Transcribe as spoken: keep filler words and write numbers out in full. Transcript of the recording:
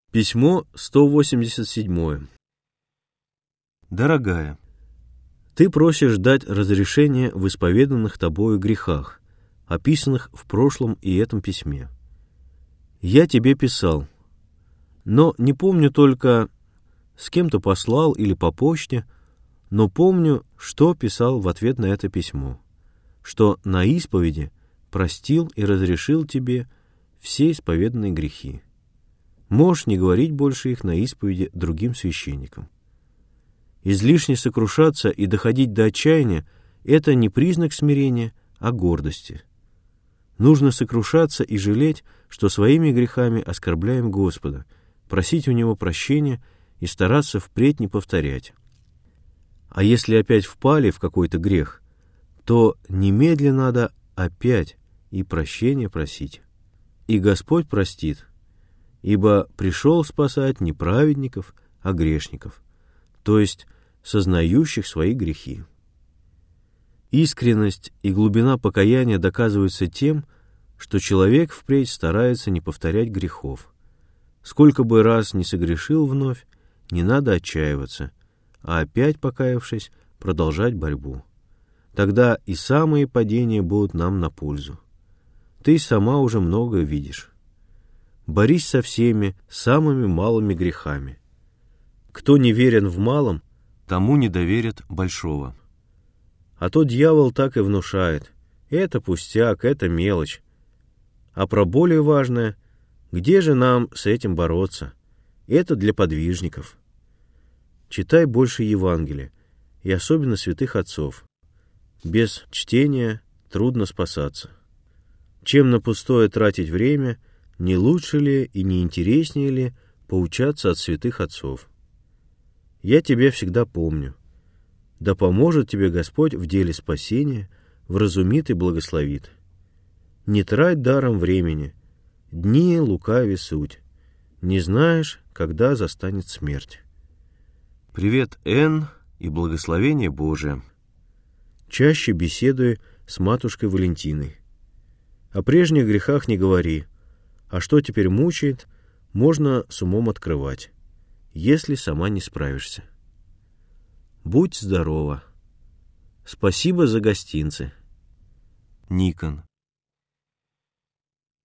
Письмо сто восемьдесят семь. Дорогая, ты просишь дать разрешение в исповеданных тобою грехах, описанных в прошлом и этом письме. Я тебе писал, но не помню только, с кем-то послал или по почте, но помню, что писал в ответ на это письмо, что на исповеди простил и разрешил тебе все исповеданные грехи. Можешь не говорить больше их на исповеди другим священникам. Излишне сокрушаться и доходить до отчаяния — это не признак смирения, а гордости. Нужно сокрушаться и жалеть, что своими грехами оскорбляем Господа, просить у Него прощения и стараться впредь не повторять. А если опять впали в какой-то грех, то немедленно надо опять и прощения просить. И Господь простит, ибо пришел спасать не праведников, а грешников, то есть сознающих свои грехи. Искренность и глубина покаяния доказываются тем, что человек впредь старается не повторять грехов. Сколько бы раз ни согрешил вновь, не надо отчаиваться, а опять, покаявшись, продолжать борьбу. Тогда и самые падения будут нам на пользу. Ты сама уже многое видишь. Борись со всеми самыми малыми грехами. Кто не верен в малом, тому не доверят большого. А то дьявол так и внушает: это пустяк, это мелочь. А про более важное, где же нам с этим бороться? Это для подвижников. Читай больше Евангелия, и особенно святых отцов. Без чтения трудно спасаться. Чем на пустое тратить время, не лучше ли и не интереснее ли поучаться от святых отцов? Я тебя всегда помню. Да поможет тебе Господь в деле спасения, вразумит и благословит. Не трать даром времени, дни лукави суть, не знаешь, когда застанет смерть. Привет, Энн, и благословение Божие. Чаще беседуй с матушкой Валентиной. О прежних грехах не говори, а что теперь мучает, можно с умом открывать, если сама не справишься. Будь здорова. Спасибо за гостинцы. Никон.